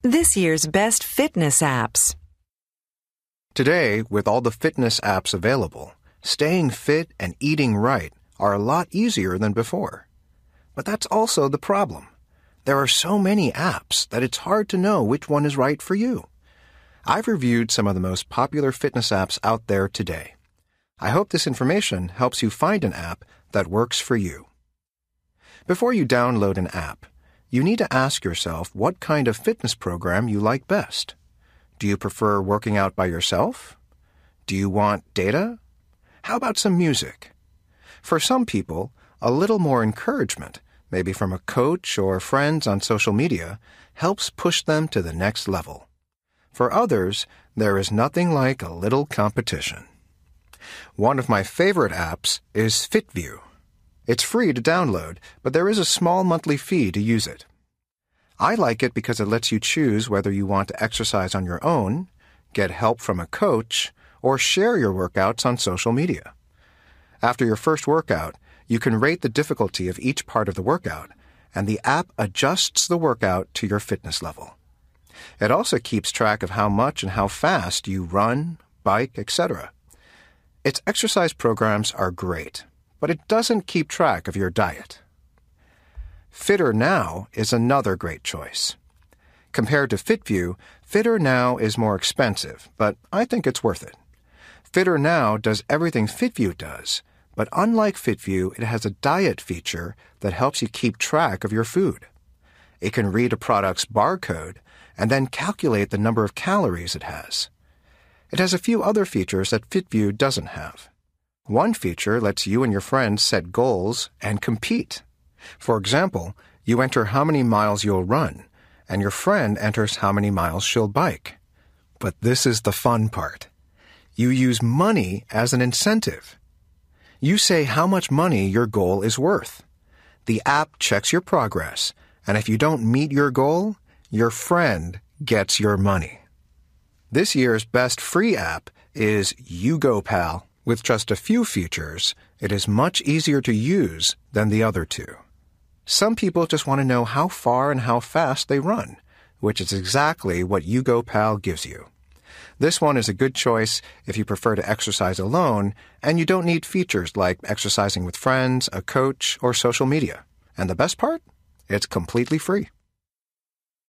This year's best fitness apps. Today, with all the fitness apps available, staying fit and eating right are a lot easier than before. But that's also the problem. There are so many apps that it's hard to know which one is right for you. I've reviewed some of the most popular fitness apps out there today. I hope this information helps you find an app that works for you. Before you download an app, you need to ask yourself what kind of fitness program you like best. Do you prefer working out by yourself? Do you want data? How about some music? For some people, a little more encouragement, maybe from a coach or friends on social media, helps push them to the next level. For others, there is nothing like a little competition. One of my favorite apps is FitView. It's free to download, but there is a small monthly fee to use it. I like it because it lets you choose whether you want to exercise on your own, get help from a coach, or share your workouts on social media. After your first workout, you can rate the difficulty of each part of the workout, and the app adjusts the workout to your fitness level. It also keeps track of how much and how fast you run, bike, etc. Its exercise programs are great, but it doesn't keep track of your diet. Fitter Now is another great choice. Compared to FitView, Fitter Now is more expensive, but I think it's worth it. Fitter Now does everything FitView does, but unlike FitView, it has a diet feature that helps you keep track of your food. It can read a product's barcode and then calculate the number of calories it has. It has a few other features that FitView doesn't have. One feature lets you and your friends set goals and compete. For example, you enter how many miles you'll run, and your friend enters how many miles she'll bike. But this is the fun part. You use money as an incentive. You say how much money your goal is worth. The app checks your progress, and if you don't meet your goal, your friend gets your money. This year's best free app is YouGoPal. With just a few features, it is much easier to use than the other two. Some people just want to know how far and how fast they run, which is exactly what YouGoPal gives you. This one is a good choice if you prefer to exercise alone and you don't need features like exercising with friends, a coach, or social media. And the best part? It's completely free.